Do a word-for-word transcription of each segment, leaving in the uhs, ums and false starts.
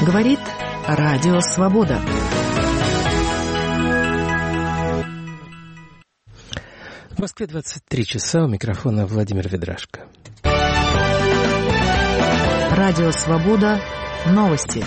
Говорит Радио Свобода. В Москве двадцать три часа, у микрофона Владимир Ведрашко. Радио Свобода. Новости.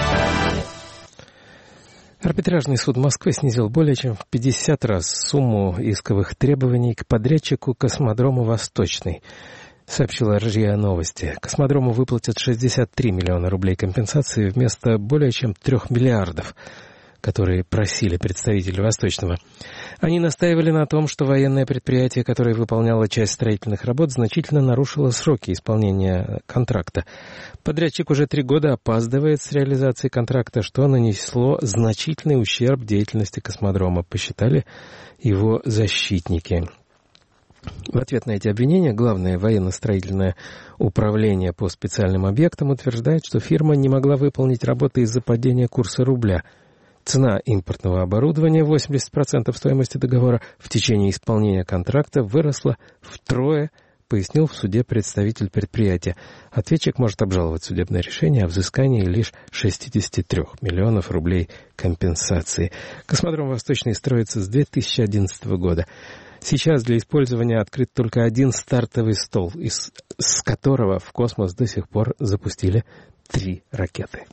Арбитражный суд Москвы снизил более чем в пятьдесят раз сумму исковых требований к подрядчику космодрому «Восточный», сообщила РИА Новости. Космодрому выплатят шестьдесят три миллиона рублей компенсации вместо более чем трех миллиардов, которые просили представители «Восточного». Они настаивали на том, что военное предприятие, которое выполняло часть строительных работ, значительно нарушило сроки исполнения контракта. Подрядчик уже три года опаздывает с реализацией контракта, что нанесло значительный ущерб деятельности космодрома, посчитали его защитники. В ответ на эти обвинения Главное военно-строительное управление по специальным объектам утверждает, что фирма не могла выполнить работы из-за падения курса рубля. Цена импортного оборудования, восемьдесят процентов стоимости договора, в течение исполнения контракта выросла втрое, пояснил в суде представитель предприятия. Ответчик может обжаловать судебное решение о взыскании лишь шестьдесят три миллионов рублей компенсации. Космодром «Восточный» строится с две тысячи одиннадцатого года. Сейчас для использования открыт только один стартовый стол, из, с которого в космос до сих пор запустили три ракеты.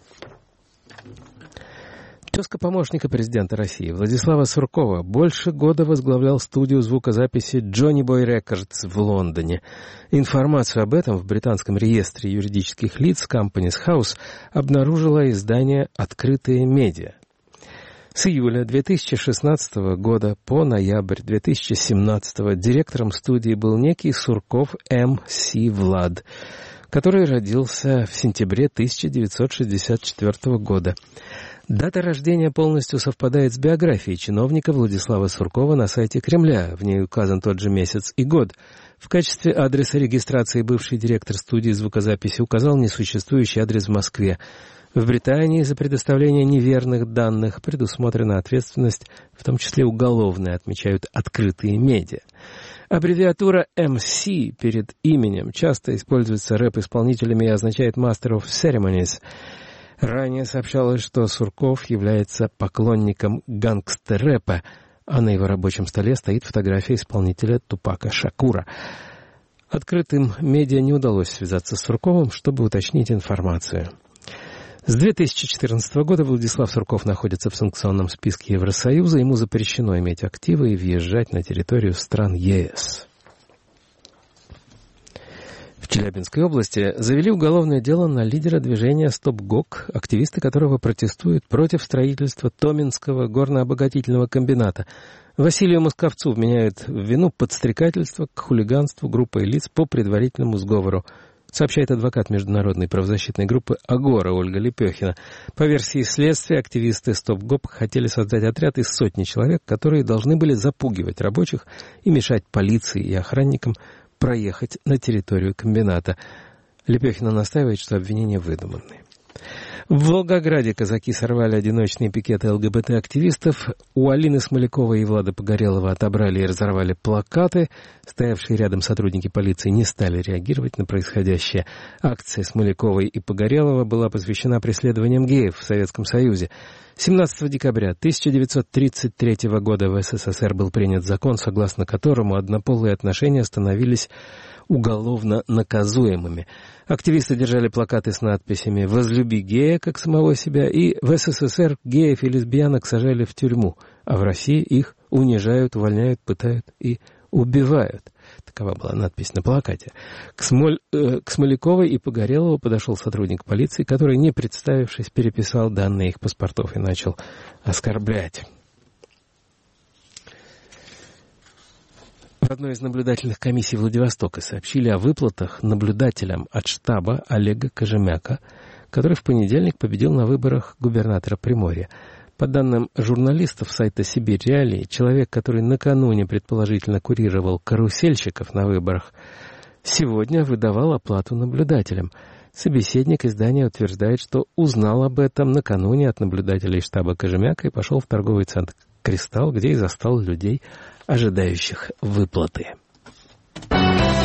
Тезка помощника президента России Владислава Суркова больше года возглавлял студию звукозаписи Johnny Boy Records в Лондоне. Информацию об этом в британском реестре юридических лиц Companies House обнаружило издание «Открытые медиа». С июля две тысячи шестнадцатого года по ноябрь две тысячи семнадцатого директором студии был некий Сурков эм си Влад, который родился в сентябре тысяча девятьсот шестьдесят четвёртого года. Дата рождения полностью совпадает с биографией чиновника Владислава Суркова на сайте Кремля. В ней указан тот же месяц и год. В качестве адреса регистрации бывший директор студии звукозаписи указал несуществующий адрес в Москве. В Британии за предоставление неверных данных предусмотрена ответственность, в том числе уголовная, отмечают открытые медиа. Аббревиатура эм си перед именем часто используется рэп-исполнителями и означает Master of Ceremonies. Ранее сообщалось, что Сурков является поклонником гангстер-рэпа, а на его рабочем столе стоит фотография исполнителя Тупака Шакура. Открытым медиа не удалось связаться с Сурковым, чтобы уточнить информацию. С две тысячи четырнадцатого года Владислав Сурков находится в санкционном списке Евросоюза. Ему запрещено иметь активы и въезжать на территорию стран ЕС. В Челябинской области завели уголовное дело на лидера движения «Стоп-ГОК», активисты которого протестуют против строительства Томинского горнообогатительного комбината. Василию Московцу вменяют в вину подстрекательство к хулиганству группой лиц по предварительному сговору, сообщает адвокат международной правозащитной группы «Агора» Ольга Лепехина. По версии следствия, активисты «Стоп-ГОК» хотели создать отряд из сотни человек, которые должны были запугивать рабочих и мешать полиции и охранникам проехать на территорию комбината. Лепехина настаивает, что обвинения выдуманные. В Волгограде казаки сорвали одиночные пикеты ЛГБТ-активистов. У Алины Смоляковой и Влада Погорелова отобрали и разорвали плакаты. Стоявшие рядом сотрудники полиции не стали реагировать на происходящее. Акция Смоляковой и Погорелова была посвящена преследованиям геев в Советском Союзе. семнадцатого декабря тысяча девятьсот тридцать третьего года в СССР был принят закон, согласно которому однополые отношения становились уголовно наказуемыми. Активисты держали плакаты с надписями «Возлюби гея, как самого себя», и в СССР геев и лесбиянок сажали в тюрьму, а в России их унижают, увольняют, пытают и убивают. Такова была надпись на плакате. К, Смоль, э, к Смоляковой и Погорелову подошел сотрудник полиции, который, не представившись, переписал данные их паспортов и начал оскорблять. В одной из наблюдательных комиссий Владивостока сообщили о выплатах наблюдателям от штаба Олега Кожемяка, который в понедельник победил на выборах губернатора Приморья. По данным журналистов сайта «Сибирь Реалии», человек, который накануне предположительно курировал карусельщиков на выборах, сегодня выдавал оплату наблюдателям. Собеседник издания утверждает, что узнал об этом накануне от наблюдателей штаба Кожемяка и пошел в торговый центр «Кристалл», где и застал людей, ожидающих выплаты.